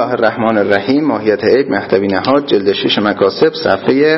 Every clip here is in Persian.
الله الرحمن الرحیم. ماهیت عیب مهدوی نهاد، جلد 6 مکاسب، صفحه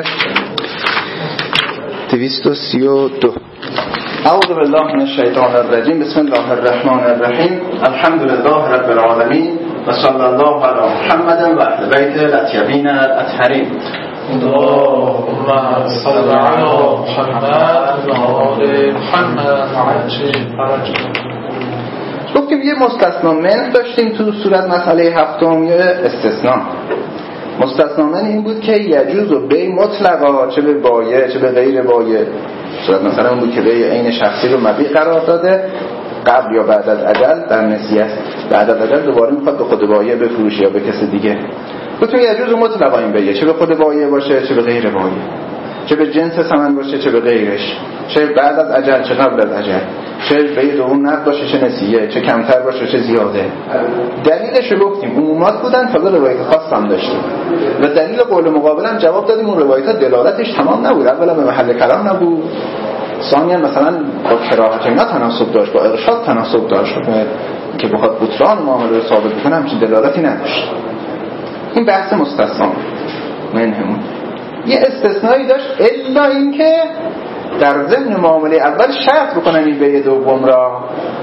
232. اعوذ بالله من الشیطان الرجیم. بسم الله الرحمن الرحیم. الحمد لله رب العالمین و صلی الله علی محمد و اهل بیت الاطیبین الاطهرین. اللهم صل علی محمد و آل محمد و عجل. گفتیم یه مستثنا من داشتیم تو صورت مسئله هفتم، یه استثناء. مستثنا من این بود که یجوز و بی مطلقا، چه به بایع چه به غیر بایع. صورت مثلا اون بود که بی عین شخصی رو مبیع قرار داده قبل یا بعد از اجل در نسیه، بعد از اجل دوباره میخواد به خود بایع بفروشه یا به کسی دیگه. گفتیم یجوز و مطلقا این بیع، چه به خود بایع باشه چه به غیر بایع، چه به جنس ثمن باشه چه به غیرش، چه بعد از اجل چه قبل از اجل، چه به دوم نقد باشه چه نسیه، چه کمتر باشه چه زیاده. دلیلش رو گفتیم عمومات بودن، تازه روایت خاص هم داشتیم و دلیل قول مقابل هم جواب دادیم. اون روایت‌ها دلالتش تمام نبود، اولا به محل کلام نبود، ثانیا مثلا با کراهت اینا تناسب داشت، با ارشاد تناسب داشت که بخواد بطلان معامله رو ثابت کنه، همچین دلالتی نداشت. این بحث مستثنا منهم. یه استثنایی داشت، الا اینکه در ضمن معامله اول شرط بکنن این بیع دوم را،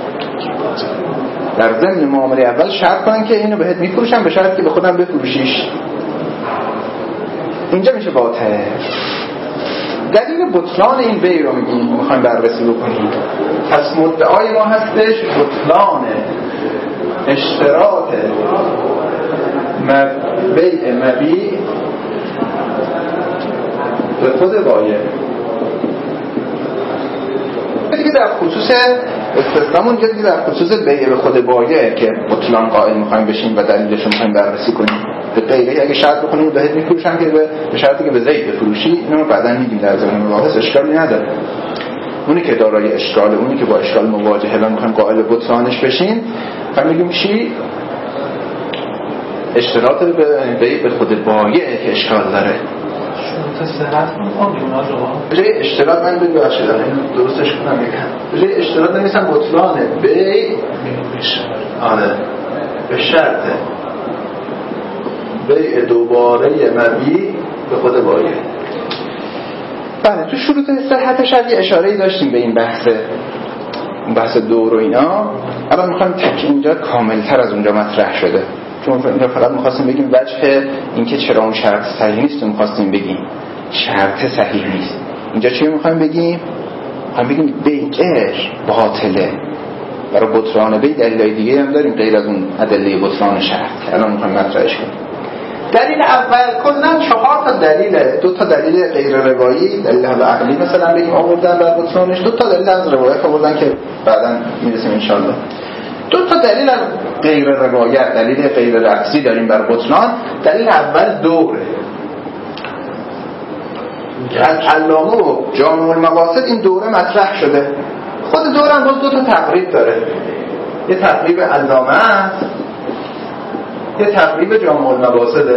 در ضمن معامله اول شرط کنن که اینو بهت میفروشم به شرط که به خودم بفروشیش. اینجا میشه باطل. دلیل بطلان این بیع رو میخوایم بررسی بکنیم. پس مدعای ما هستش بطلان اشتراط بیع مبیع به خود بایع. دیگه در خصوص استثنامون دیگه در خصوص بیع به خود بایع که بطلان قائل میخوایم بشیم و دلیلش رو میخوایم بررسی کنیم. به غیره اگه شرط بکنیم بهت میفروشم که به شرطی که به زید بفروشی، اینو بعداً میگیم در زمین مباحث اشکالی نداره. اونی که دارای اشکال، اونی که با اشکال مواجهه و میخوایم قائل بطلانش بشیم، فهم میگیم چی؟ اشتراط به خود بایع که اشکال داره. جای اشتراط من بگیم بخشی داره درستش کنم یکم. جای اشتراط نمیسن بطلانه بیع به شرط بیع دوباره مبیع به خود بایع. بله، تو شروط صحت شرط یه اشاره‌ای داشتیم به این بحث دور و اینا. الان میخوایم اینجا کاملتر از اونجا مطرح شده، چون فقط میخواستیم بگیم وجه اینکه چرا اون شرط صحیح نیست، میخواستیم بگیم شرط صحیح نیست. اینجا چی میخوایم بگیم؟ میخوایم بگیم بیعش باطله. برای بطلان بیع دلیلای دیگه هم داریم غیر از اون ادله بطلان شرط که الان میخوایم مطرحش کنیم. دلیل اول کلا 4 تا دلیله. 2 تا دلیل غیر روایی، دلیل عقلی مثلا بگیم آوردن بر بطلانش، 2 تا دلیل از روایت آوردن که بعداً میرسیم ان شاء الله. 2 تا دلیل از غیر روایت، دلیل غیر لفظی داریم بر بطلان. دلیل اول دوره. از علامه و جامع المقاصد این دوره مطرح شده. خود دوره هم باز 2 تا تقریب داره. یه تقریب علامه است، یه تقریب جامع المقاصده.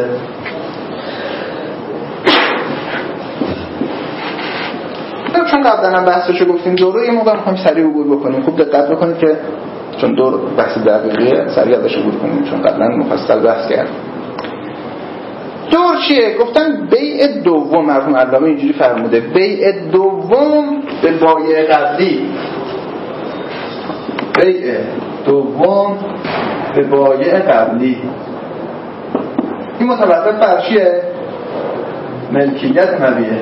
چون قبلا هم بحثشو گفتیم دوره، یه موقع میخوایم سریع عبور بکنیم. خوب دقت بکنید که چون دور بحث دقیقه سریع ازش عبور کنیم، چون قبلا مفصل بحث کردیم. دور چیه؟ گفتن بیع دوم. مرحوم علامه اینجوری فرموده بیع دوم به بایع قبلی. بیع دوم به بایع قبلی این متوقف بر چیه؟ ملکیت مبیعه.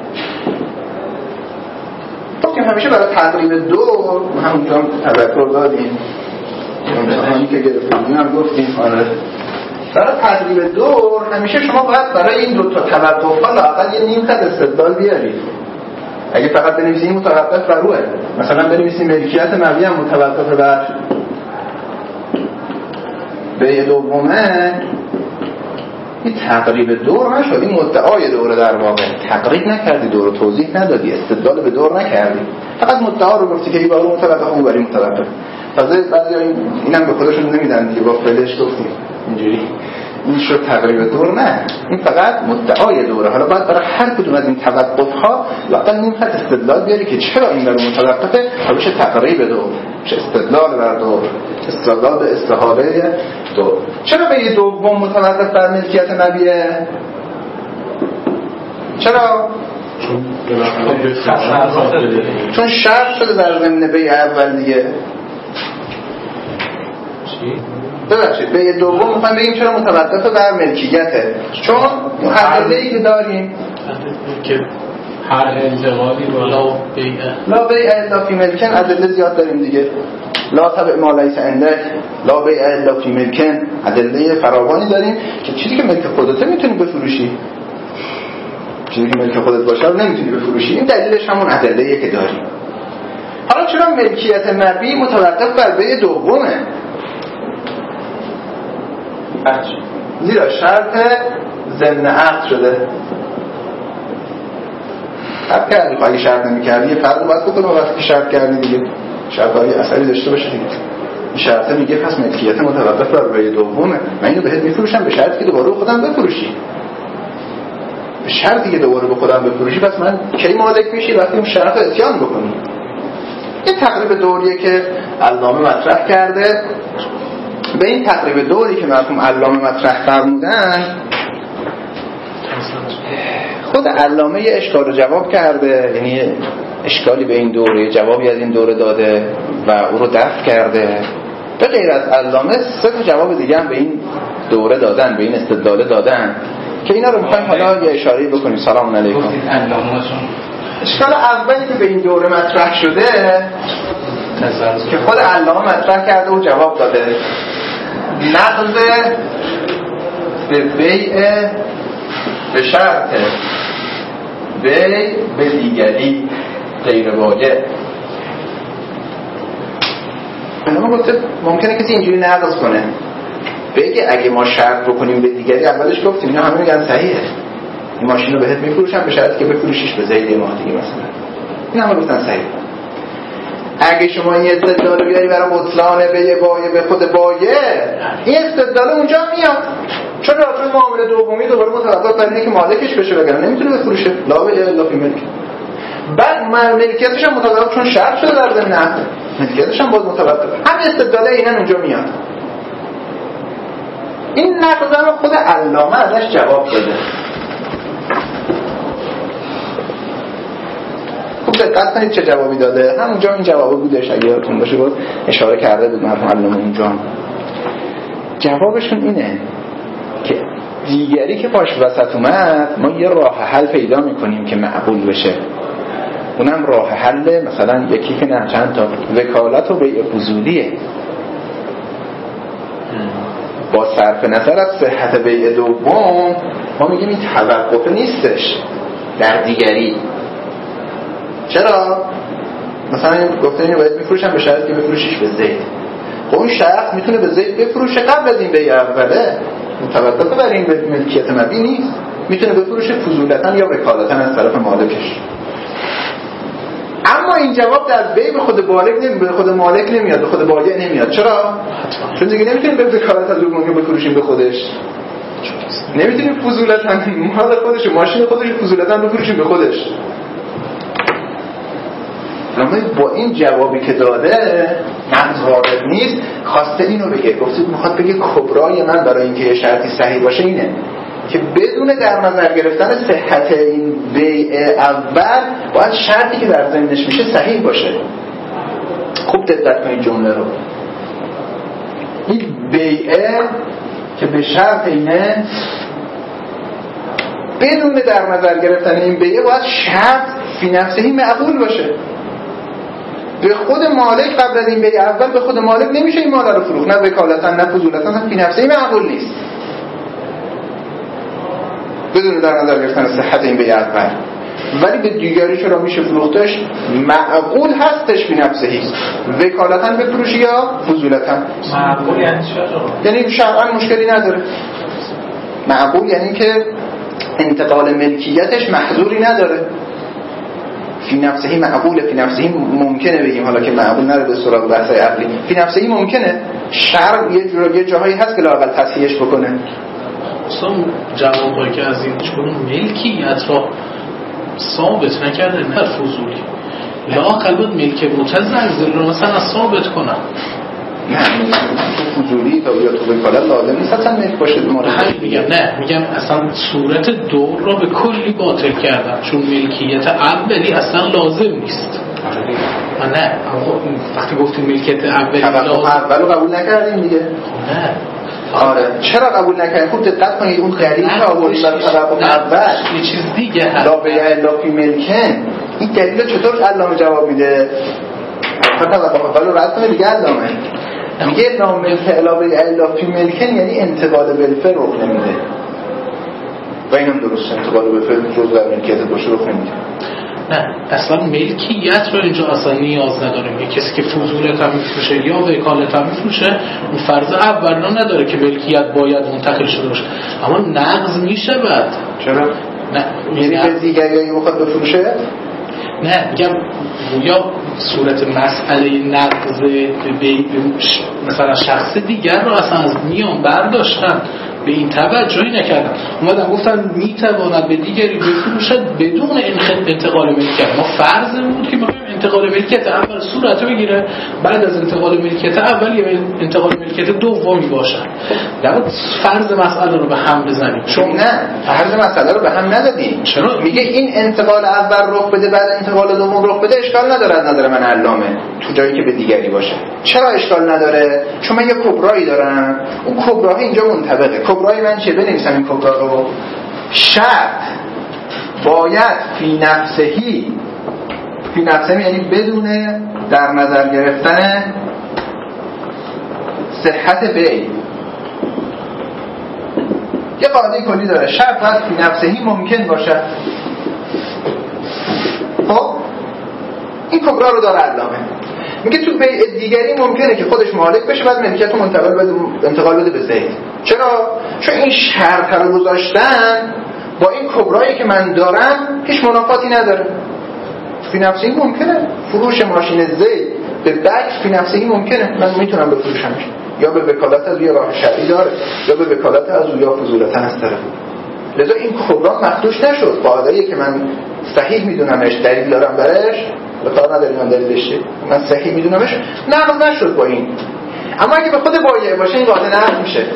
گفتیم همیشه برای تقریب دور همونجا تذکر دادیم، همونی که گرفتیم هم گفتیم. آره، برای تقریب دور همیشه شما باید برای این 2 تا توقف لااقل یه نیم خط استدلال بیارید. اگه فقط بنویسید این متوقف بر روه، مثلا بنویسید ملکیت مبیع هم متوقف بر بیع دومه، این تقریب دور نشد. این مدعای دوره در واقع تقریب نکردی، دور رو توضیح ندادی، استدلال به دور نکردی، فقط مدعا رو گفتی که این بارو متوقف اون باری متوقف. بعضی اینم به خودشون نمیدن دیگه، با فلش گفتیم اینجوری این شد تقریب دور. نه، این فقط مدعای دوره. حالا باید برای هر کدوم از این توقف‌ها واقعا این خط استدلال بیاری که چرا این داره متوقفه. حالا چه تقریب دور، چه استدلال بر دور، استدلال به استحاله دور. چرا به یه دوم متوقف بر ملکیت نبیه؟ چرا؟ چون شرط شده در ضمن بیع اول دیگه. ببخشید به دوم میخوایم بگیم چرا متوقفه بر ملکیته، چون ادله‌ای که داریم که هر انتقالی لا بیع الا فی ملکن، ادله زیاد داریم دیگه. لا تبع ما لیس عندک، لا بیع الا فی ملکن، ادله فراوانی داریم که چیزی که ملک خودته میتونی بفروشی، چیزی که ملک خودت باشه رو نمیتونی بفروشی. این دلیلش همون ادله‌ایه که داریم. حالا چرا ملکیت مبیع متوقف بر بیع دومه؟ زیرا شرط ضمن عقد شده. حق کردی، اگه شرط نمی کردی یه فرق باید بکنم وقتی که شرط کردی دیگه شرط باید اثری داشته باشه دیگه. این شرط میگه پس ملکیت متوقف بر بیع دومه، من اینو بهت میفروشم به شرطی که دوباره خودم بفروشی. به شرطی که دوباره به خودم بفروشی، پس من کی مالک میشی؟ وقتی اون شرط رو اتیان بکنی. این تقریب دوریه که علامه مطرح کرده. به این تقریب دوری که مرحوم علامه مطرح فرمودن خود علامه یه اشکال رو جواب کرده، یعنی اشکالی به این دوره، جوابی از این دوره داده و او رو دفع کرده. به غیر از علامه 3 تا جواب دیگه هم به این دوره دادن، به این استدلال دادن که اینا رو میخوایم حالا یه اشاره بکنیم. سلام علیکم. اشکال اولی که به این دوره مطرح شده که خود علامه مطرح کرده و جواب داده، نقض به بیع به شرط بیع به دیگری غیر واجب. علامه گفته ممکنه کسی اینجوری نقض کنه، بگه اگه ما شرط بکنیم به دیگری، اولش گفتیم اینا همه میگن صحیحه، این ماشین رو بهت میفروشم به شرطی که بفروشیش به زید ما دیگه مثلا، این همه گفتن صحیحه. اگه شما این استدلال بیاری برای بطلان بیع بایع به خود بایع، این استدلال اونجا میاد، چون رابطه معامله دومی دوباره متوقف بر اینه که مالکش بشه، وگرنه نمیتونه بفروشه. لا بیع الا فی ملک. بعد ملکیتش هم متوقف، چون شرط شده در ضمن عقد، ملکیتش هم باز متوقف. همین استدلال اینا اونجا میاد. این نقض رو خود علامه ازش جواب داده. خوب دقت کنید چه جوابی داده. همونجا این جواب بودش، اگه یادتون باشه باز اشاره کرده بود مرحوم علامه اونجا. جوابشون اینه که دیگری که پاش وسط اومد، ما یه راه حل پیدا میکنیم که معقول بشه. اونم راه حل مثلا یکی که نه چند تا، وکالت و بیع فضولیه. با صرف نظر از صحت بیع دوم ما میگیم این توقف نیستش در دیگری. چرا؟ مثلا گفته اینو باید میفروشم به شرطی که بفروشیش به زید. خب اون شخص میتونه به زید بفروشه قبل از این بیع اوله، متوقف بر این ملکیت مبیع نیست، میتونه بفروشه فضولتا یا وکالتا از طرف مالکش. اما این جواب در بیع به خود مالک نمیاد، به خود بایع نمیاد. چرا؟ چون دیگه نمیتونیم به وکالت از اون بفروشیم به خودش، نمیتونیم فضولتا مال خودش، ماشین خودش فضولتا بفروشیم به خودش. با این جوابی که داده نقض وارد نیست، خواسته اینو بگه، گفته میخواد بگه کبرای من برای اینکه یه شرطی صحیح باشه اینه که بدون در نظر گرفتن صحت این بیع اول باید شرطی که در ضمنش میشه صحیح باشه. خوب دقت کنید جمله رو. این بیعه که به شرط اینه، بدون در نظر گرفتن این بیعه باید شرط فی نفسهی معقول باشه. به خود مالک قبل از این بیع اول به خود مالک نمیشه این مال رو فروخت، نه وکالتا نه فضولتا، فی نفسهی معقول نیست بدون در نظر گرفتن صحت این بیع اول. ولی به دیگری چرا میشه فروختش؟ معقول هستش فی نفسهی، وکالتا بفروشی یا فضولتا. معقول یعنی چرا؟ یعنی شرعاً مشکلی نداره. معقول یعنی که انتقال ملکیتش محظوری نداره. فی نفسهی معقوله، فی نفسهی ممکنه بگیم، حالا که معقول نره به سراغ بحثای عقلی، فی نفسهی ممکنه. شرع یه جاهایی هست که لااقل تصحیحش بکنه. اصلا جوابایی که از این چون ملکیت را ثابت نکرده نه فضولی لااقل بود ملک متزلزل رو مثلا ثابت کنن. نه فضولی تا بیا تو بکالا لازم نیست اصلا ملک باشه میگم اصلا صورت دور را به کلی باطل کردن چون ملکیت اولی اصلا لازم نیست. نه وقتی گفتیم ملکیت اولی لازم اولو قبول نکردیم دیگه. نه آره چرا قبول نکردیم؟ خوب دقت کنید اون غریب که آورد در توقف اول یه چیز دیگه هست لا بیع الا فی ملکن. این دلیل چطور علامه جواب میده؟ فقط اولو رد کنه دیگه علامه میگه لا ملک الا بیع الا فی ملکن یعنی انتقال بالفعل رخ نمیده و اینم درست انتقال بالفعل جزء ملکیت باشه رخ نمیده. نه اصلا ملکیت رو اینجا اصلا نیاز نداریم. یه کسی که فضولت هم میفروشه یا وکالت هم میفروشه اون فرض اولا نداره که ملکیت باید منتقل شده باشه اما نقض میشه بعد. چرا؟ نه یعنی به دیگری بخواد بفروشه؟ نه میگم گویا صورت مسئله نقض مثلا شخص دیگر رو اصلا از میان برداشتن به این توجهی نکردن اومدن گفتن میتواند به دیگری بفروشد بدون انتقال ملکیت. ما فرض بود که بخوایم انتقال ملکیت اول صورت رو بگیره بعد از انتقال ملکیت اول یه انتقال ملکیت دومی باشه. در فرض مسئله رو به هم بزنیم چون نه فرض مسئله رو به هم ندادیم. چرا؟ میگه این انتقال اول رخ بده بعد انتقال دوم رخ بده اشکال نداره از نظر من علامه تو جایی که به دیگری باشه. چرا اشکال نداره؟ چون من یه کبرایی دارم اون کبرا اینجا منطبقه. کبرای من چه بنویسم این کبرا رو؟ شرط باید فی نفسهی یعنی بدون در نظر گرفتن صحت بیع. یه قاعده کلی داره شرط باید فی نفسهی ممکن باشه. خب این کبرا رو داره علامه میگه تو بیع دیگری ممکنه که خودش مالک بشه بعد ملکیت رو انتقال بده به زید. چرا؟ چون این شرط رو گذاشتن با این کبرایی که من دارم هیچ منافاتی نداره. فی نفسهی ممکنه فروش ماشین زید به بکر فی نفسهی ممکنه من میتونم بفروشمش یا به وکالت از یه راه شرعی داره یا به وکالت از او یا فضولتا از طرف. لذا این کبرا مخدوش نشد. قاعده‌ای که من صحیح میدونمش دلیل دارم برش و کار نداریم من دلیلش من صحیح میدونمش نقض نشد با این. اما اگه به خود بایع باشه این قاعده نقض میشه.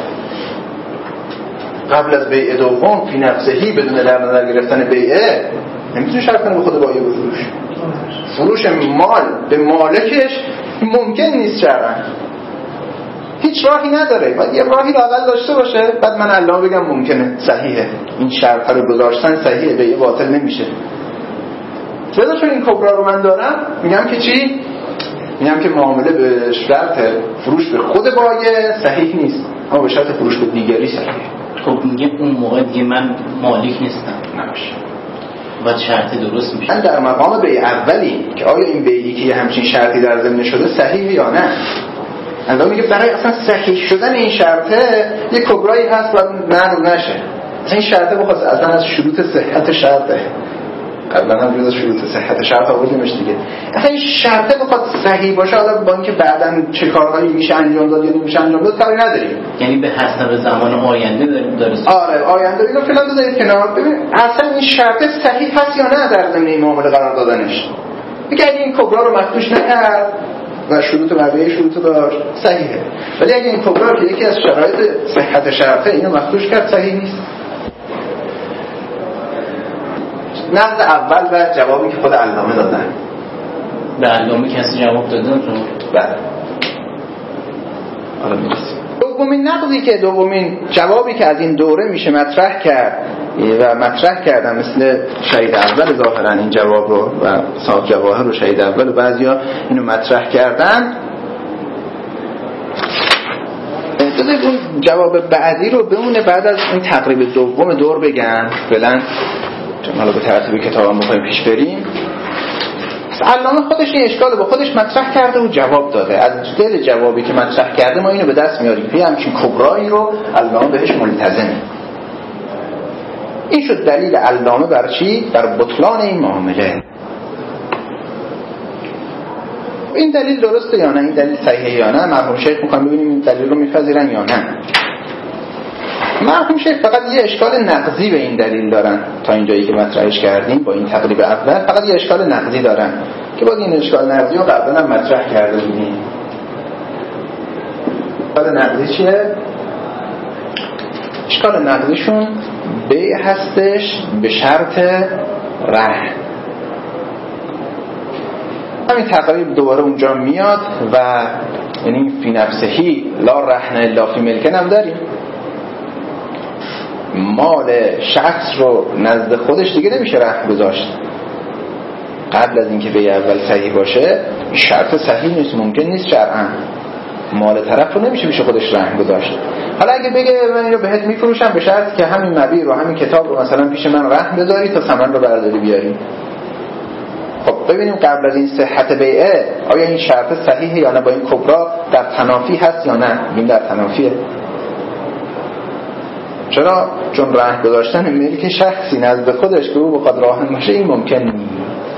قبل از بیع دوم فی نفسهی بدون در نظر گرفتن بیعه نمیتونه شرط کنه به خود بایع بفروش. فروش مال به مالکش ممکن نیست شرعاً. هیچ راهی نداره. باید یه راهی رو اول داشته باشه بعد من علامه بگم ممکنه صحیحه. این شرط رو گذاشتن صحیحه بیعه باطل نمیشه. چرا؟ چون این کبرا رو من دارم میگم که چی؟ میگم که معامله به شرط فروش به خود بایع صحیح نیست اما به شرط فروش به دیگری صحیحه. خب میگه اون موقع دیگه من مالک نیستم نمیشه. باید شرط درست میشه. من در مقام بیع اولی که آیا این بیعی که همچین شرطی در ضمن شده صحیحه یا نه. الان میگه برای اصلا صحیح شدن این شرطه یه کبرایی هست باید نقض نشه. این شرطه بخواست اصلا از شروط صحت شرطه. قبلا هم جز شروط صحت شرط آوردیمش دیگه. اصلا این شرطه بخواد صحیح باشه حالا با اینکه بعداً چه کارهایی میشه انجام داد یا نمیشه انجام داد کاری نداریم. یعنی به حسب زمان آینده داره. آره آینده اینو فعلا بذارید کنار. ببین اصلا این شرطه صحیح هست یا نه در ضمن این معامله قرار دادنش. میگه اگه این کبرا رو مخدوش نکرد و شروط بقیه شروط داشت صحیحه. ولی اگه این کبرا که یکی از شرایط صحت شرطه اینو مخدوش کرد صحیح نیست. نقد اول و جوابی که خود علامه دادن. به علامه کسی جواب دادن تو؟ بله. حالا میرسیم. دومین جوابی که از این دوره میشه مطرح کرد و مطرح کردن مثل شهید اول ظاهرا این جواب رو و صاحب جواهر رو شهید اول و بعضیا اینو مطرح کردن. اون جواب بعدی رو بمونه بعد از این تقریب دوم دور بگن فعلا چون حالا به ترتیب کتابم بخوایم پیش بریم. علامه خودش این اشکال با خودش مطرح کرده و جواب داده. از دل جوابی که مطرح کرده ما اینو به دست میاریم که همچین کبرایی رو علامه بهش ملتزمه. این شد دلیل علامه بر چی؟ بر بطلان این معامله. این دلیل درسته یا نه؟ این دلیل صحیحه یا نه؟ مرحوم شیخ میخوام ببینیم این دلیل رو میپذیرن یا نه. مرحوم شیخ فقط یه اشکال نقضی به این دلیل دارن، تا اینجایی که مطرحش کردیم با این تقریب اول فقط یه اشکال نقضی دارن که باز این اشکال نقضی رو قبلا هم مطرح کرده بودیم. اشکال نقضی چیه؟ اشکال نقضیشون بیع هستش به شرط رهن. همین تقریب دوباره اونجا میاد و یعنی فی نفسهی لا رهن الا فی ملکن هم داریم. مال شخص رو نزد خودش دیگه نمیشه رهن گذاشت قبل از اینکه بیع اول صحیح باشه. شرط صحیح نیست، ممکن نیست شرعاً مال طرف رو نمیشه میشه خودش رهن گذاشت. حالا اگه بگه من اینو بهت میفروشم به شرط که همین مبیع رو همین کتاب رو مثلا پیش من رهن بذاری تا ثمن رو برداری بیاری. خب ببینیم قبل از این صحت بیعه آیا این شرط صحیحه یا نه، با این کبرا در تنافی هست یا نه؟ این در تنافیه. چرا؟ چون رهن گذاشتن ملک شخصی نزد خودش که او بخواد راهن باشه این ممکن نیست.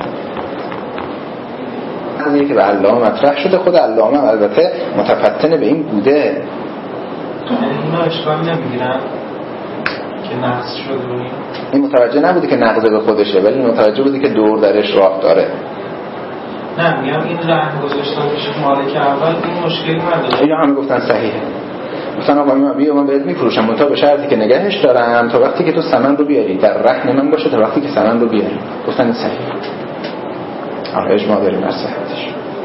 این که به علامه مطرح شده، خود علامه البته متفتن به این بوده. اینا اشکال نمیگیرن که نقض شده؟ این متوجه نبوده که نقض به خودشه، ولی متوجه بوده که دور درش راه داره. نه میگم این رهن گذاشتنش مالک اول این مشکلی نداره. اینا همه گفتن صحیحه. گفتن آقا من بهت میفروشم منتها به شرطی که نگهش دارم تا وقتی که تو ثمن رو بیاری، در رهن من باشه تا وقتی که ثمن رو بیاری. گفتن این صحیحه. آره اجماع داریم از صحتش.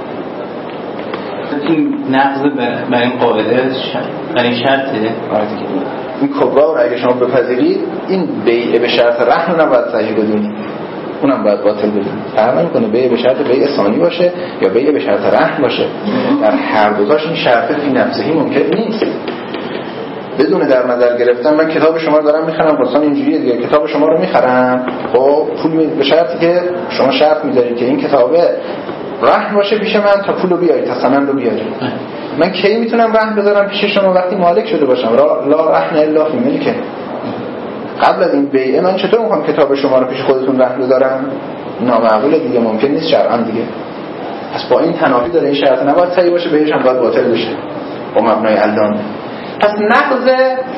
این نقض برای این قاعده برای شرطه. آره دیگه. این کبرا رو اگه شما بپذیرید این بیع به شرط رهن رو نباید صحیح بدونید، اونم باید باطل بدونید. فرق نمی‌کنه بیع به شرط بیع ثانی باشه یا بیع به شرط رهن باشه، در هر دوتاش این شرط فی نفسه ممکن نیست. بدون در نظر گرفتن من کتاب شما رو دارم میخرم، مثلا اینجوریه دیگه، کتاب شما رو میخرم خب پول به شرطی که شما شرط میذارید که این کتابه رهن باشه پیش من تا پولو بیاری، تا ثمن رو بیاری. من کی میتونم رهن بذارم پیش شما؟ وقتی مالک شده باشم. لا رهن الا فی ملک. قبل از این بیعه من چطور میخوام کتاب شما رو پیش خودتون رهن بذارم؟ نامعقوله دیگه، ممکن نیست شرعاً دیگه. پس با این تنافی داره، این شرط نباید صحیح باشه، بهش هم باید باطل بشه با مبنای علامه. پس نقض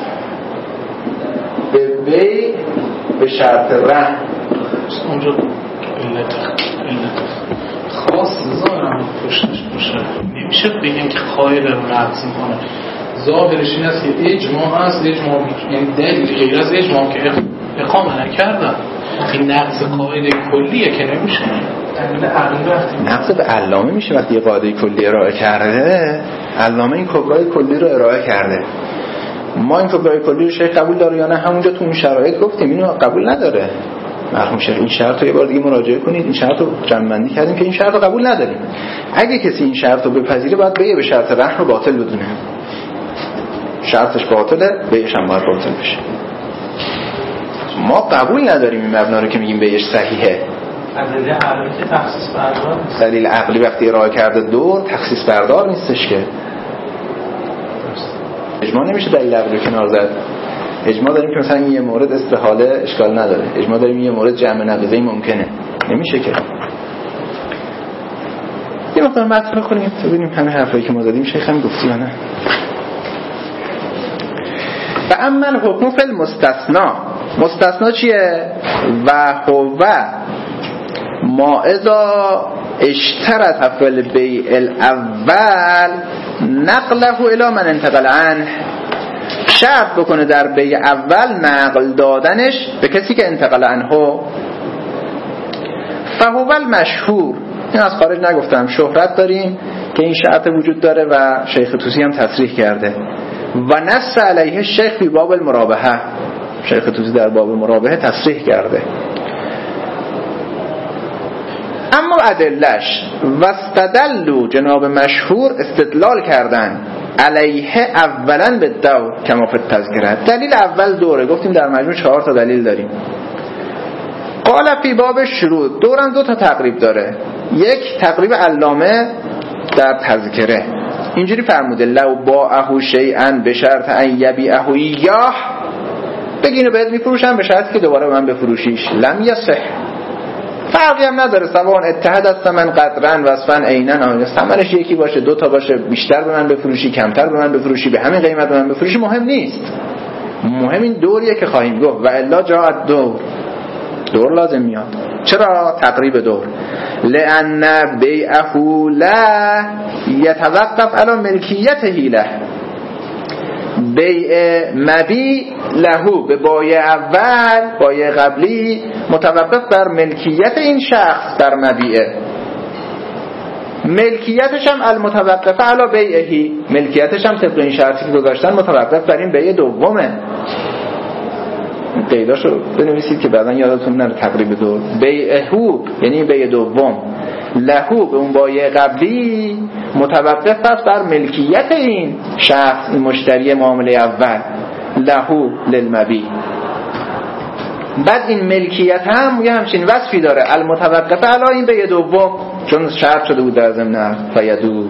به بیع به شرط رهن اونجا علت خاص ظاهرم پشتش باشه، نمیشه بگیم که خواهی رو نقض میکنه. ظاهرش این است که اجماع هست، اجماع یعنی دلیل غیر از اجماع که اقامه نکردن. این نقض قاعده کلیه که نمیشه. نقض به علامه میشه وقتی یه قاعده کلی ارائه کرده. علامه این کبرای کلی رو ارائه کرده. ما این کبرای کلی رو شیخ قبول داره یا نه؟ همونجا تو اون شرایط گفتیم اینو قبول نداره. مرحوم شیخ این شرط رو یه بار دیگه مراجعه کنید، این شرط رو جمع‌بندی کردیم که این شرط رو قبول نداریم. اگه کسی این شرط رو بپذیره باید بیعه به شرط رهن رو باطل بدونه. شرطش باطله، بیعش هم باید باطل بشه. ما قبول نداریم این مبنا رو که میگیم بیعش صحیحه. دلیل عقلی که تخصیص بردار نیست. دلیل عقلی وقتی ارائه کرده دور تخصیص بردار نیستش که. اجماع نمیشه دلیل عقلی کنار زد. اجماع داریم که مثلا یه مورد استحاله اشکال نداره، اجماع داریم یه مورد جمع نقیضه‌ای ممکنه، نمیشه که. یه مقدار مطرح کنیم تا ببینیم همه حرفایی که ما زدیم شیخ هم گفتی یا نه. و اما الحکم فی المستثنا، مستثنا چیه؟ و هو ما اذا اشترط فی البیع الاول نقله الی من انتقل عنه، شرط بکنه در بیع اول نقل دادنش به کسی که انتقال عنه. فهو المشهور، این از خارج نگفتم، شهرت داریم که این شرط وجود داره و شیخ طوسی هم تصریح کرده. و نص علیه شیخ فی باب المرابحه، شیخ طوسی در باب مرابحه تصریح کرده. اما ادلش و استدلوا، جناب مشهور استدلال کردن علیه اولا به دو کما فی التذکره. دلیل اول دوره، گفتیم در مجموع 4 تا دلیل داریم. قال فی باب شروط، دورم 2 تا تقریب داره. یک تقریب علامه در تذکره اینجوری فرموده لو باعه شیئا بشرط ان یبیعه ایاه، بگینو بهت میفروشم به شرطی که دوباره من بفروشیش، لم یصح. فرقی هم نداره سواء اتحد است من قدرن وصفن عینن، ثمنش یکی باشه 2 تا باشه، بیشتر به من بفروشی کمتر به من بفروشی به همین قیمت به من بفروشی مهم نیست. مهم این دوریه که خواهیم گفت. و الا جاءت دور لازم میاد. چرا تقریب دور؟ لأن بیعه لا یتوقف علی ملکیته له. بیع مبیع لهو به بایع اول، بایع قبلی، متوقف بر ملکیت این شخص در مبیعه. ملکیتش هم المتوقفه علی بیعهی، ملکیتش هم طبق این شرطی که گذاشتن متوقف بر این بیع دومه. قیداشو بنویسید که بعداً یادتون نره. تقریب دور بیعهو یعنی بیع دوم، لهو به اون بایع قبلی متوقف است بر ملکیت این شخص، این مشتری معامله اول، لهو للمبیع. بعد این ملکیت هم یه همچین وصفی داره، المتوقفه علی این بیع دوم، چون شرط شده بود در ضمن فیدور.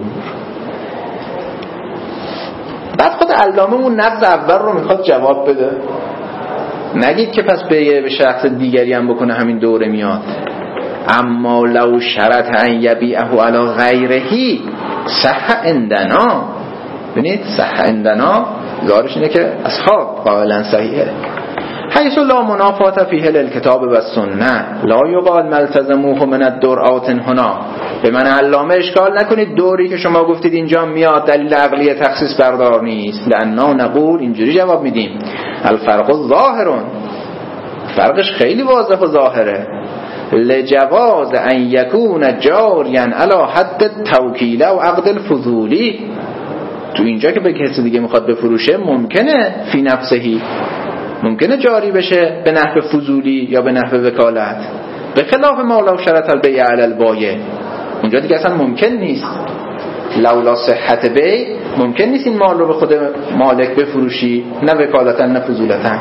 بعد خود علامه اون نقض اول رو میخواد جواب بده. نگید که پس به شخص دیگری هم بکنه همین دوره میاد. اما لو شرط ان یبیعه علی غیرهی صح عندنا. ببینید صح عندنا ظاهرش اینه که اصحاب قائلا صحیحه. حیث لا منافات فیه للکتاب و السنه لا یقال ملتزموه من الدرعات هنا. به من علامه اشکال نکنید دوری که شما گفتید اینجا میاد دلیل عقلی تخصیص بردار نیست. لأننا نقول، اینجوری جواب میدیم، الفرق ظاهرون، فرقش خیلی واضح و ظاهره، لجواز ان یکون جاریا علی حد التوکیل و عقد الفضولی. تو اینجا که به کسی دیگه میخواد بفروشه ممکنه فی نفسهی، ممکنه جاری بشه به نحو فضولی یا به نحو وکالت، به خلاف ما لو شرط البیع علی البایع. اونجا دیگه اصلا ممکن نیست. لولا صحت بیع ممکن نیست این مال رو به خود مالک بفروشی، نه وکالتا نه فضولتا.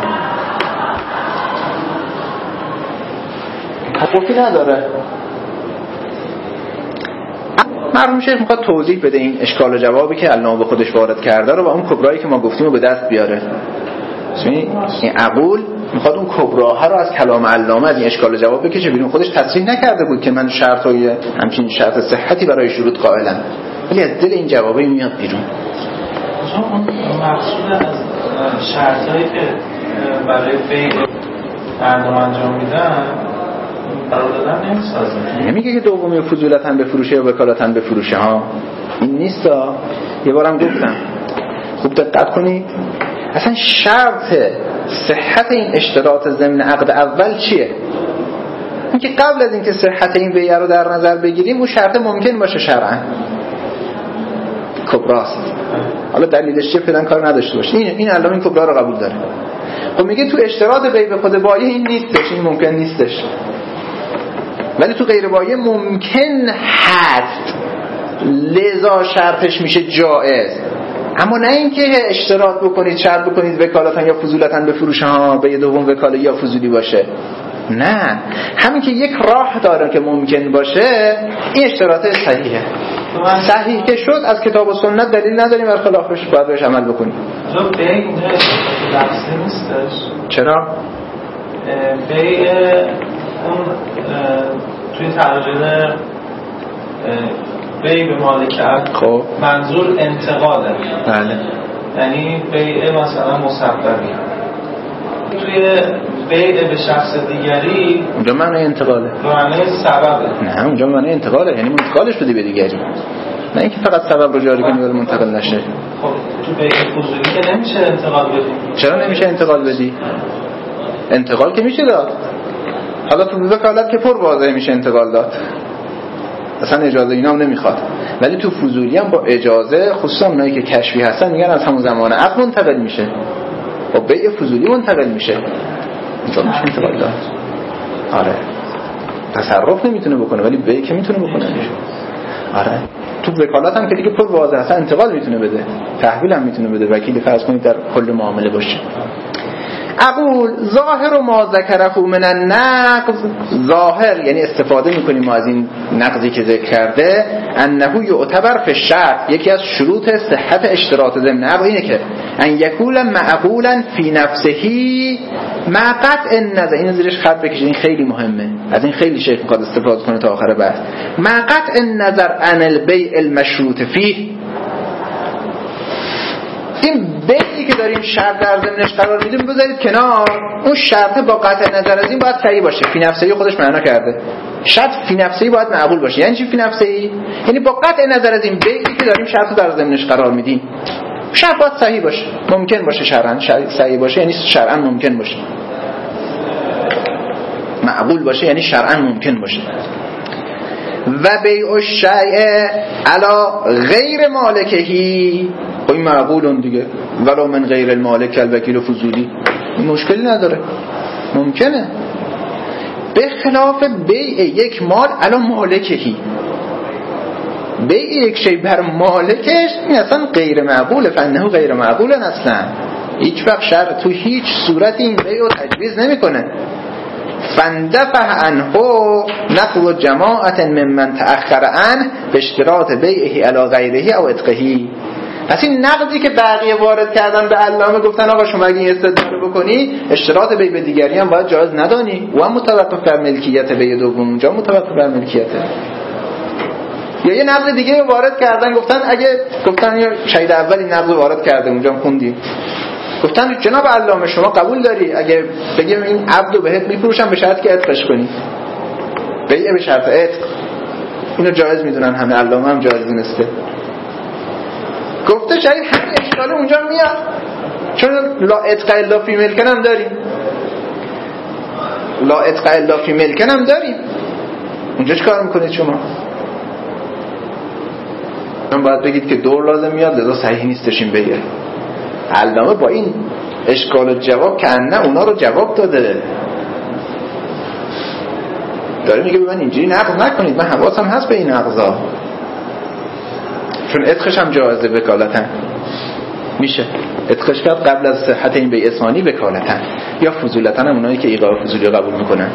حقوقی نداره. مرحوم شیخ میخواد توضیح بده این اشکال و جوابی که علامه به خودش وارد کرده رو و اون کبرایی که ما گفتیم رو به دست بیاره. این عقول میخواد اون کبراها رو از کلام علامه از این اشکال و جواب بکشه بیرون. خودش تصریح نکرده بود که من شرطای همچین شرط صحتی برای شروط قائلم، ولی از دل این جوابی میاد بیرون. چون اون مقصود از شرطایی که برای بیع مردم انجام میدن قرار دادن نمیسازه. نمیگه که دومی فضولتاً بفروشه یا وکالتاً بفروشه ها، این نیستا. یه بارم گفتم خوب دقت کنید، اصلا شرط صحت این اشتراط ضمن عقد اول چیه؟ اینکه قبل از اینکه صحت این بیع رو در نظر بگیریم اون شرط ممکن باشه شرعاً، کبراست. حالا دلیلش چیه فعلا کار نداشته باشه. این علامه این کبرا رو قبول داره. خب میگه تو اشتراط بیع به خود بایع این نیستش، این ممکن نیستش، ولی تو غیر بایع ممکن هست، لذا شرطش میشه جائز. اما نه اینکه اشتراط بکنید، شرط بکنید وکالتاً یا فضولتاً بفروشه ها، به یه دوم وکاله یا فضولی باشه. نه، همین که یک راه داره که ممکن باشه، این اشتراط صحیحه. صحیح که شد از کتاب و سنت دلیل نداریم بر خلافش باید بهش عمل بکنیم. جو بیع اینجا لفظی نیستش. چرا؟ بیع اون توی ترجمه بیع به مالک عقد خب منظور انتقاله. بله. یعنی بیع مثلا مسببی. توی بیع به شخص دیگری اونجا معنی انتقاله، معنی سببه. نه اونجا معنی انتقاله، یعنی منتقالش بدی به دیگری، نه اینکه فقط سبب رو جاری کنی ولی منتقل نشه. خب تو بیع فضولی که نمیشه انتقال بدی. چرا نمیشه انتقال بدی؟ انتقال که میشه داد. حالا تو وکالت که پر واضح میشه انتقال داد، اصلا اجازه اینا هم نمیخواد. ولی تو فضولی هم با اجازه، خصوصا اونایی که کشفی هستن میگن از همون زمان عقد منتقل میشه، با بیع فضولی منتقل میشه، اینجا میشه انتقال داد. آره تصرف نمیتونه بکنه ولی بیع که میتونه بکنه. آره تو وکالت هم که دیگه پر واضح هست انتقال میتونه بده، تحویل هم میتونه بده، وکیل فرض کنید در کل معامله باشه. اقول ظاهر و ما ذکره من النقض، ظاهر یعنی استفاده میکنیم ما از این نقضی که ذکر کرده، انه یعتبر فی الشرط، یکی از شروط صحت اشتراط ضمن عقد اینه که ان یکون معقولا فی نفسه مع قطع النظر. این زیرش خط بکشید، این خیلی مهمه، از این خیلی شیخ میخواد استفاده کنه تا آخر بحث. مع قطع النظر عن البیع المشروط فیه، این بیعی که داریم شرط در ضمنش قرار میدیم بذارید کنار، اون شرط با قطع نظر از این باید صحیح باشه. فی نفسه خودش معنا کرده شرط فی نفسه باید معقول باشه. یعنی چی فی نفسه؟ یعنی با قطع نظر از این بیعی که داریم شرط در ضمنش قرار میدیم، شرط باید صحیح باشه، ممکن باشه شرعاً صحیح باشه، یعنی شرعاً ممکن باشه. معقول باشه یعنی شرعاً ممکن باشه. و بیع الشیء علی غیر مالکهی، این معقولون دیگه، ولو من غیر المالک الوکیل فضولی، مشکلی نداره، ممکنه. به خلاف بیع یک مال علی مالکهی، بیع یک شی بر مالکش این اصلا غیر معقوله، فانه غیر معقول اصلا. هیچ وقت شرع تو هیچ صورت این بیع رو تجویز نمیکنه. فاندفع عنه نقض جماعت ممن تأخر عنه به اشتراط بیعه علی غیره او عتقه. پس این نقضی که بقیه وارد کردن به علامه گفتن آقا شما اگه این استدلال بکنی اشتراط بیع به دیگری هم باید جایز ندانی، و هم متوقف بر ملکیت بیع دوم، اونجا متوقف بر ملکیته. یا یه نقض دیگه وارد کردن گفتن اگه گفتن یا شهید اولی نقض وارد کرده اونجا خوندیم، گفتن جناب علامه شما قبول داری اگه بگیم این عبدو بهت میفروشم به شرط که عتقش کنی، بیع به شرط عتق، اینو جایز میدونن همه، علامه هم جایز دونسته. گفته شاید همین اشکال اونجا میاد، چون لا عتق الا فی ملکن هم داریم، لا عتق الا فی ملکن هم داریم، اونجا چه کار میکنید شما؟ من باید بگید که دور لازم میاد لذا صحیح نیستش این بیعه. علامه با این اشکال و جواب که نه اونا رو جواب داده، داره میگه به من اینجوری نقض نکنید، من حواسم هست به این نقضا، چون عتقش هم جایزه وکالتن میشه عتقش کرد قبل از صحت این بیع ثانی وکالتن یا فضولتن، هم اونایی که ایقاع فضولی قبول میکنن.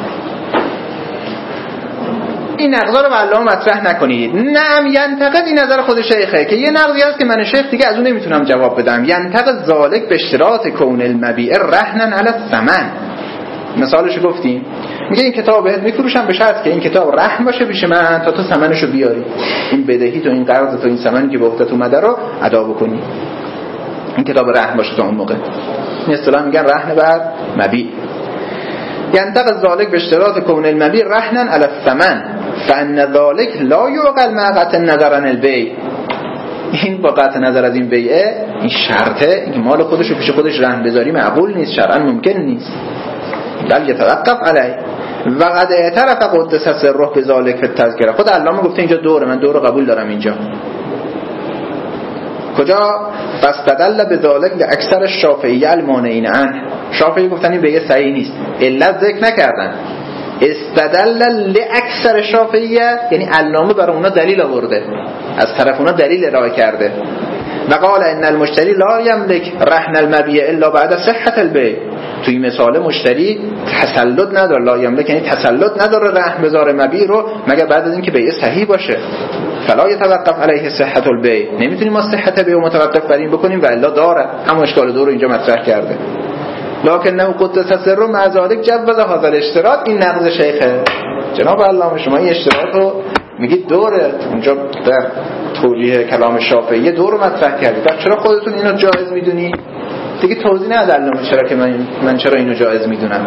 این نقضا رو به علامه مطرح نکنید. نعم ینتقد، این نظر خود شیخه که یه نقضی هست که من شیخ دیگه از اون نمیتونم جواب بدم. ینتقد ذالک به اشتراط کون المبیع رهنا علی الثمن. مثالشو گفتیم، میگه این کتاب بهت میفروشم به شرط که این کتاب رهن باشه پیش من تا تو ثمنشو بیاری، این بدهی تو این قرض تو این ثمنی که به عهدت اومده رو ادا بکنی، این کتاب رهن باشه تا اون موقع. این اصطلاح میگن رهن بر مبیع. ینتقد ذالک به اشتراط کون المبیع رهنا علی الثمن فان ذالک لا یعقل مع قطع النظر عن البیع. این با قطع نظر از این بیعه، این شرطه که مال خودشو پیش خودش رهن بذاری معقول نیست، شرعا ممکن نیست، بل یتوقف علیه. و قد اعترف قدس سره بذالک فی التذکره. خود علامه گفته اینجا دوره، من دور قبول دارم اینجا. کجا؟ فاستدل بذالک لاکثر الشافعیه المانعین عنه. شافعی گفتن این بیعه صحیح نیست، علت ذکر نکردن. استدل لاکثر شافعیه یعنی علامه برای اونا دلیل آورده، از طرف اونا دلیل ارائه کرده. و قال ان المشتری لا یملک رهن المبیع الا بعد صحت البیع. توی مثال مشتری تسلط نداره، لا یملک یعنی تسلط نداره رهن بذاره مبیع رو مگر بعد از اینکه بیع صحیح باشه. فلا یتوقف علیه صحت البیع، نمیتونیم ما صحت بیع متوقف بر این بکنیم و الا داره. همون اشکال دو رو اینجا مطرح کرده. لکنه قدس سره مع ذلک جوز هذا الاشتراط. این نقض شیخه. جناب علامه شما این اشتراط رو میگید دوره، اونجا در توجیه کلام شافعی دور رو مطرح کردید، بعد چرا خودتون اینو جایز میدونی؟ دیگه توضیح نده علامه چرا که من چرا اینو جایز میدونم،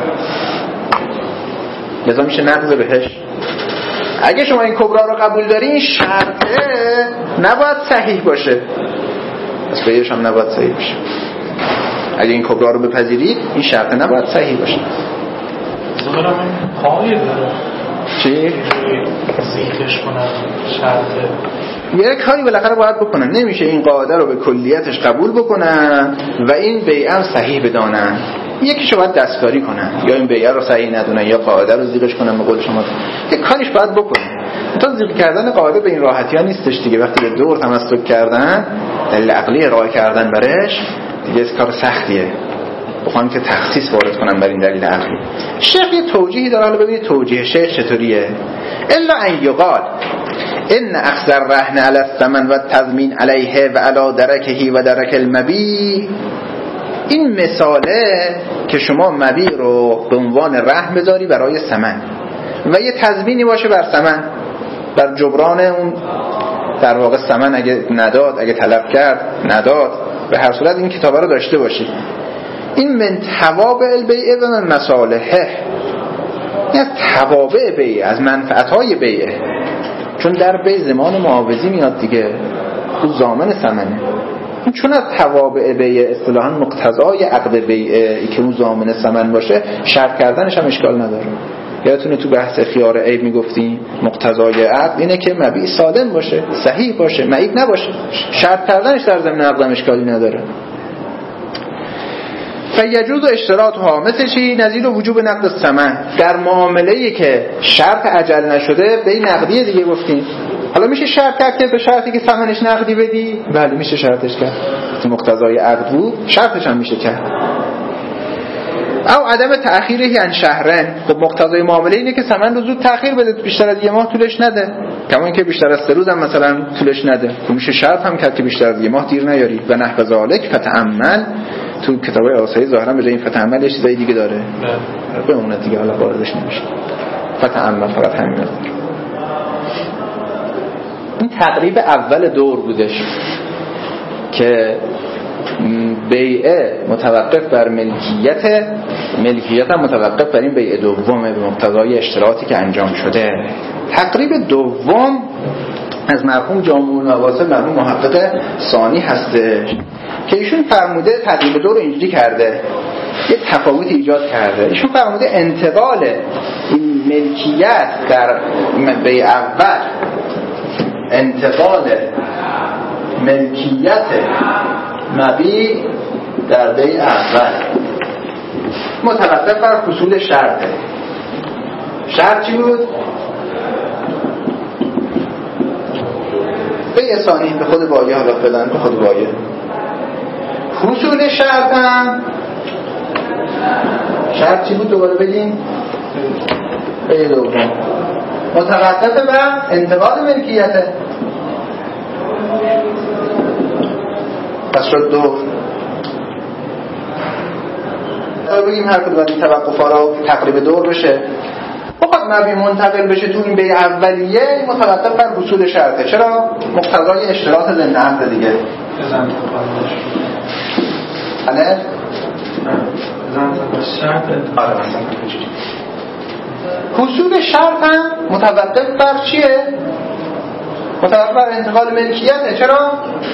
لذا میشه نقض بهش. اگه شما این کبرا رو قبول داری این شرطه نباید صحیح باشه، پس بیعش هم نباید صحیح باشه. اگه این کبرا رو بپذیرید این شرط نباید صحیح باشه. ظاهرا من قاعده داره چی؟ زیدش کنم شرطه یه کاری بالاخره باید بکنن، نمیشه این قاعده رو به کلیتش قبول بکنن و این بیعه صحیح بدانن. یکیشو باید دستکاری کنن، یا این بیعه رو صحیح ندونن یا قاعده رو زیغش کنن. به قول شما یه کاریش باید بکنن. تا زیغ کردن قاعده به این راحتی ها نیستش دیگه. وقتی به دور تمسک کردن، دلیل عقلی ارائه کردن برش دیگه کار سختیه، بخوام که تخصیص وارد کنم بر این دلیل عقلی. شیخ یه توجیهی داره، حالا ببینید توجیه شیخ چطوریه. الا ان یقال ان اخذ الرهن علی الثمن و التضمین علیه و علی درکه و درک المبیع. این مثاله که شما مبیع رو به عنوان رهن بذاری برای ثمن و یه تضمینی باشه بر ثمن، بر جبران اون در واقع ثمن، اگه نداد، اگه طلب کرد نداد، به هر صورت این کتابه رو داشته باشید. این من توابع البیعه و من مصالحه، این از توابع بیعه، از منفعتهای بیعه. چون در بیع زمان معاوضی میاد دیگه، تو ضامن ثمنه. چون از توابع بیعه اصطلاحاً مقتضای عقد بیعه ای که اون ضامن ثمن باشه، شرط کردنش هم اشکال نداره. یادتونه تو بحث خیار عیب میگفتیم مقتضای عقد اینه که مبیع سالم باشه، صحیح باشه، معیب نباشه. شرط کردنش در زمین عقد هم اشکالی نداره. فیجوز اشتراطها مثل چی؟ نظیر وجوب نقد الثمن. در معامله‌ای که شرط اجل نشده به این نقدی دیگه گفتیم. حالا میشه شرط کرد که به شرطی که ثمنش نقدی بدی؟ بله میشه شرطش کرد. تو مقتضای عقد بود، شرطش هم میشه کرد. او عدم تأخیره عن شهرن. خب مقتضای معامله اینه که ثمن رو زود تأخیر بده، بیشتر از یه ماه طولش نده. کما اینکه بیشتر از 3 روز هم مثلا طولش نده. خب میشه شرط هم کرد که بیشتر از یه ماه دیر نیاری. و نحو ذالک فتأمل. تو کتابای آسایی ظاهرا به جای این فتأمل یه چیزای دیگه داره. به اون دیگه حالا واردش نمیشه. فتأمل فقط همین است. این تقریب اول دور بودش که بیعه متوقف بر ملکیت هم متوقف بر این بیعه دومه به مقتضای اشتراطی که انجام شده. تقریب دوم از مرحوم جامع النواصل مرحوم محقق ثانی هستش که ایشون فرموده تقریب دو رو اینجوری کرده، یه تفاوت ایجاد کرده. ایشون فرموده انتقال این ملکیت در بیع اول، انتقال ملکیت مبیع در بیع اول متوقف بر حصول شرطه. شرط چی بود؟ بیع ثانی به خود بایع، حالا بدن به خود بایع. حصول شرط هم شرط چی بود؟ دوباره بگیم بیع دوم متوقف بر انتقال ملکیته. پس شد دو. بگیم هر کدوم از این توقف‌ها رو تقریب دور بشه، بخواد مبیع منتقل بشه تو این بیع اولیه، متوقف بر حصول شرطه. چرا؟ مقتضای اشتراط ضمن عقد دیگه. بله؟ حصول شرط هم متوقف بر چیه؟ متوقف بر انتقال ملکیته. چرا؟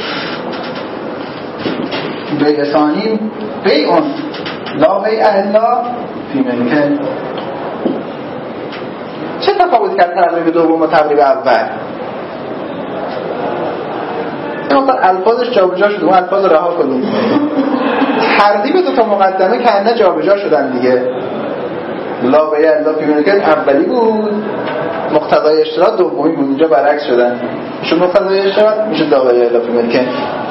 بیع ثانی بیعون لا بیع الا فی ملکه. چه تفاوت کرد تقریب دوم و تقریب اول؟ این الفاظش جابجا شد، اون الفاظ رها کنیم. ترتیب دو تا مقدمه کنه جابجا شدن دیگه. لا بیع الا فی ملکه اولی بود، مقتضای اشتراط دومی بود، اینجا برعکس شدن. میشه مقتضای اشتراط میشه لا بیع الا فی ملکه.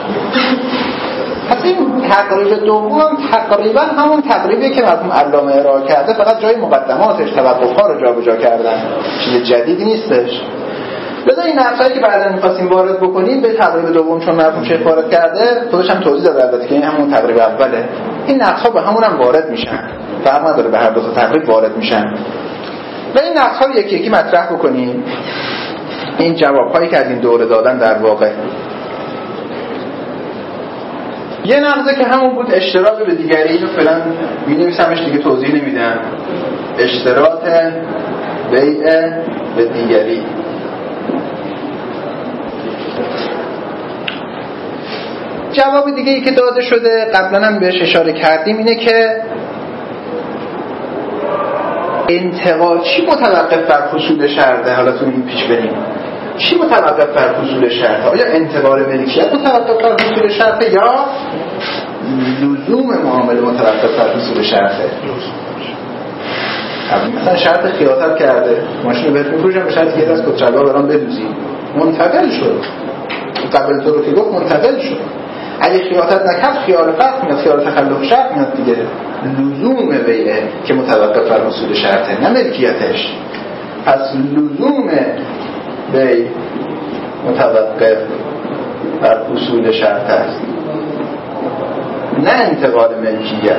پس این تقریب دوم تقریبا همون تقریبیه که مرحوم علامه ارائه کرده، فقط جای مقدماتش توقف‌ها رو جابجا کردن، چیز جدیدی نیستش. لذا این نقصایی که بعدا می‌خواستیم وارد بکنیم به تقریب دوم، چون مرحوم شیخ وارد کرده، خودش هم توضیح داده البته که این همون تقریب اوله. این نقص‌ها به همون هم وارد میشن، فرق نداره، به هر دو تا تقریب وارد میشن. و این نقص‌ها رو یکی یکی مطرح بکنیم. این جواب‌هایی که از این دوره دادن در واقع یه نقضه که همون بود اشتراط به دیگری، اینو فعلا می‌نویسمش دیگه توضیح نمیدم. اشتراط بیع به دیگری. جواب دیگه ای که داده شده قبلا هم بهش اشاره کردیم اینه که انتقال چی متوقف بر حصول شرطه. حالا تو این پیش بریم چی متوقف بر حصول شرطه؟ آیا انتقال ملکیت متوقف بر حصول شرطه یا لزوم معامله متوقف بر حصول شرطه؟ مثلا شرط خیاطت کرده، ماشین رو بهت می‌فروشم به شرطی که از کترگاه برام بدوزی، منتقل شد. قبل تو رو که گفت منتقل شد. اگه خیاطت نکرد خیال فرق میاد، خیال تخلف شرط میاد دیگه. لزوم بیعه که متوقف بر حصول شرطه، نه ملکیتش. پس لزوم بیع متوقف بر حصول شرط است، نه انتقال ملکیت.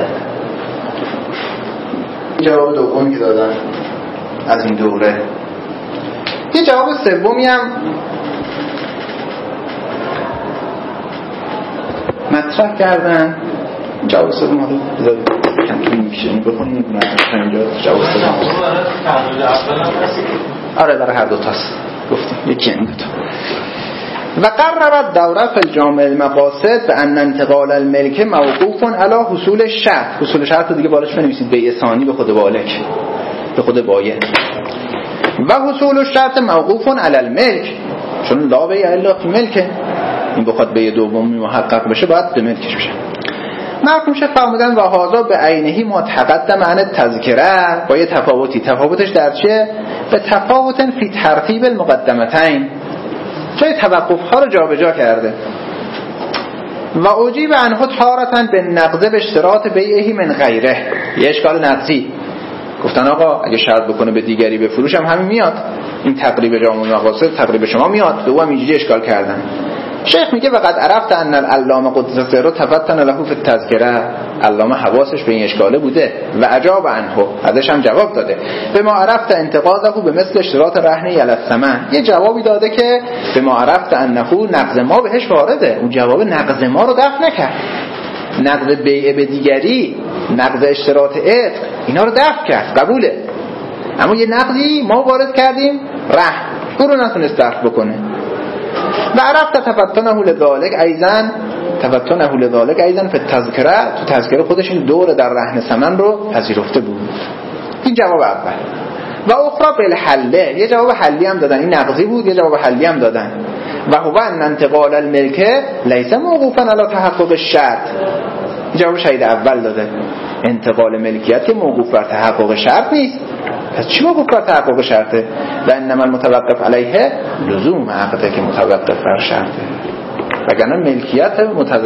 جواب دومی که دادن از این دوره. یه جواب سومی هم مطرح کردن. جواب سوم رو بذارید کمی میشه بخونیم اینجا جواب سوم. آره در هر دو تاست گفتیم یکی این دو تا. و قررت دوره فی الجامع المقاصد به ان انتقال الملک موقوف علی حصول الشرط. حصول الشرط رو دیگه بالاش بنویسید بیع ثانی به خود بالک به خود بایع. و حصول الشرط موقوف علی الملک، چون لا بیع الا فی ملک، این بخواد بیع دومی محقق بشه باید به ملکش بشه. مرحوم شیخ فرمودن و هذا به عینه ما تقدم عن التذکره، با یه تفاوتش در چیه؟ به تفاوت فی ترتیب المقدمتین، جای توقف ها رو جابجا کرده. و اجیب عنه تارة به نقض به اشتراط بیعه من غیره، یه اشکال نقضی گفتن آقا اگه شرط بکنه به دیگری بفروش هم همین میاد، این تقریب جامع مقاصد تقریب شما میاد، به او هم اینجوری اشکال کردن. شیخ میگه وقد عرفت ان العلامه قدس سره تفتن له فی التذکره، علامه حواسش به این اشکاله بوده و اجاب عنه، ازش هم جواب داده. به ما عرفت انتقاضه به مثل اشتراط رهن علی الثمن، یه جوابی داده که به ما عرفت انه نقض ما بهش وارده، اون جواب نقض ما رو دفع نکرد. نقض بیع به دیگری، نقض اشتراط عتق، اینا رو دفع کرد، قبوله. اما یه نقضی ما وارد کردیم رهن، اون رو نتونست دفع بکنه. و عرفت تفتنه لذالک ایضا فی التذکره، تو تذکره خودش این دور در رهن ثمن رو پذیرفته بود. این جواب اول. و اخرى بالحله، یه جواب حلی هم دادن، این نقضی بود، یه جواب حلی هم دادن. و هو ان انتقال الملک لیس موقوفا علی تحقق الشرط، جواب شهید اول داده. انتقال ملکیت که موقوف بر تحقق شرط نیست، پس چی موقوف بر تحقق شرطه؟ و انما المتوقف علیه لزوم عقده که متوقف بر شرطه. وگرنه ملکیت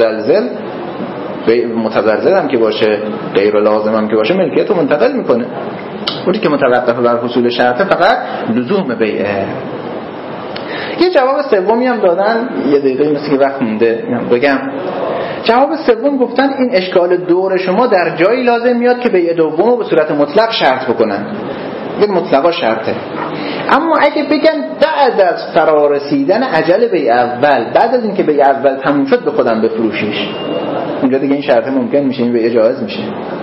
متزلزل هم که باشه، غیر لازم هم که باشه، ملکیت رو منتقل میکنه. اونی که متوقف بر حصول شرطه فقط لزوم بیعه. یه جواب سومی هم دادن، یه دقیقه مثل که وقت مونده بگم. جواب سوم گفتن این اشکال دور شما در جایی لازم میاد که بیع دوم رو به صورت مطلق شرط بکنن، بگن مطلقا شرطه. اما اگه بگن بعد از فرا رسیدن اجل بیع اول، بعد از اینکه بیع اول تموم شد به خودم بفروشیش، اونجا دیگه این شرط ممکن میشه، این بیع جایز میشه.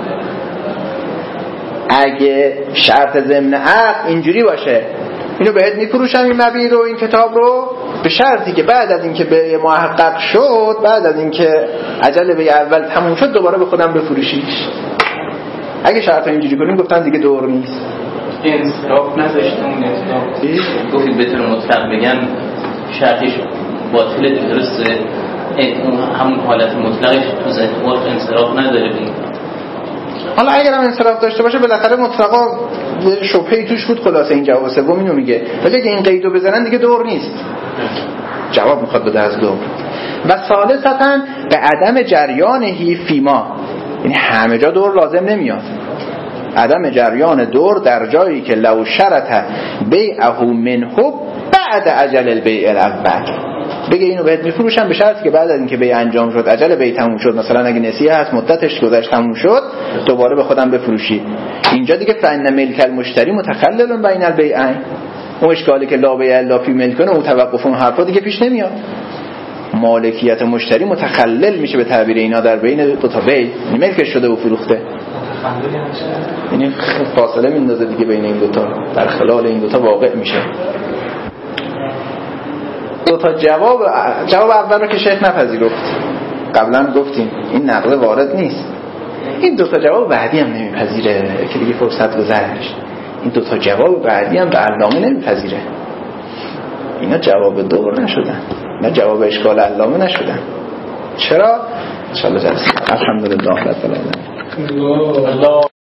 اگه شرط ضمن عقد اینجوری باشه اینو بهت میفروشم این مبیع رو، این کتاب رو، به شرطی که بعد از اینکه بیع محقق شد، بعد از اینکه اجل بیع اول تموم شد دوباره به خودم بفروشیش. اگه شرط اینجوری کنیم گفتن دیگه دور نیست. انصراف نذاشتم اون اطلاق گفتید به طور مطلق بگم شرطش باطله، درسته؟ اون همون حالت مطلقش تو ذهن انصراف نداره بید. حالا اگر هم انصراف داشته باشه بالاخره مطلقا یه شبهه‌ای توش بود. خلاصه این جواب سوم اینو میگه، ولی اگه این قیدو بزنن دیگه دور نیست، جواب میخواد بده از دور. و ثالثاً به عدم جریانه فیما، یعنی همه جا دور لازم نمیاد. عدم جریان دور در جایی که لو شرط بیعه منه بعد اجل البیع الاول، بگه اینو بهت میفروشم به شرطی که بعد از اینکه بیع انجام شد، اجل بیع تموم شد، مثلا اگه نسیه هست مدتش گذشت تموم شد، دوباره به خودم بفروشی. اینجا دیگه فإن ملک المشتری متخلل بین البیعین، اون اشکالی که لا بیع الا فی ملکن و توقف اون حرفا دیگه پیش نمیاد. مالکیت مشتری متخلل میشه به تعبیر اینا در بین دو تا بیع، ملکش شده و فروخته، یعنی فاصله میندازه دیگه بین این دوتا، در خلال این دوتا واقع میشه. دوتا جواب اول رو که شیخ نپذیرفت، قبلا گفتیم این نقض وارد نیست. این دوتا جواب بعدی هم نمیپذیره که دیگه فرصت گذشت. این دوتا جواب بعدی هم به علامه نمیپذیره. اینا جواب دور نشدن، نه جواب اشکال علامه نشدن. چرا؟ انشاءالله جلسه الحمدلله رب العالمین.